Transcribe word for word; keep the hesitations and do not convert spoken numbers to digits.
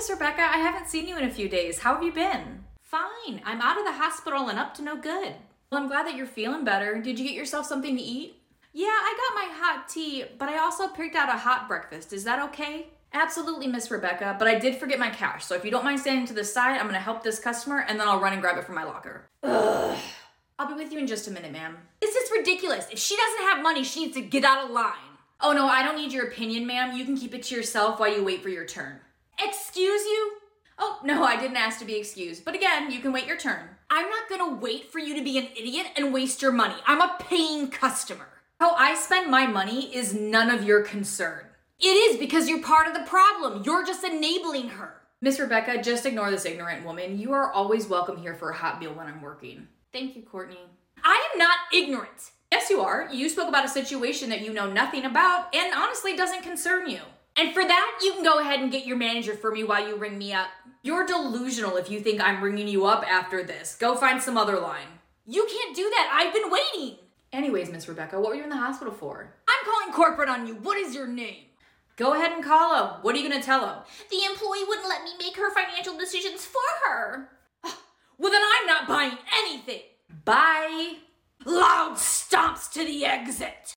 Miss Rebecca, I haven't seen you in a few days. How have you been? Fine. I'm out of the hospital and up to no good. Well, I'm glad that you're feeling better. Did you get yourself something to eat? Yeah, I got my hot tea, but I also picked out a hot breakfast. Is that okay? Absolutely, Miss Rebecca, but I did forget my cash, so if you don't mind standing to the side, I'm gonna help this customer, and then I'll run and grab it from my locker. Ugh. I'll be with you in just a minute, ma'am. This is ridiculous. If she doesn't have money, she needs to get out of line. Oh no, I don't need your opinion, ma'am. You can keep it to yourself while you wait for your turn. Excuse you? Oh, no, I didn't ask to be excused, but again, you can wait your turn. I'm not gonna wait for you to be an idiot and waste your money. I'm a paying customer. How I spend my money is none of your concern. It is because you're part of the problem. You're just enabling her. Miss Rebecca, just ignore this ignorant woman. You are always welcome here for a hot meal when I'm working. Thank you, Courtney. I am not ignorant. Yes, you are. You spoke about a situation that you know nothing about and honestly doesn't concern you. And for that, you can go ahead and get your manager for me while you ring me up. You're delusional if you think I'm ringing you up after this. Go find some other line. You can't do that. I've been waiting. Anyways, Miss Rebecca, what were you in the hospital for? I'm calling corporate on you. What is your name? Go ahead and call him. What are you going to tell him? The employee wouldn't let me make her financial decisions for her. Well, then I'm not buying anything. Bye. Loud stomps to the exit.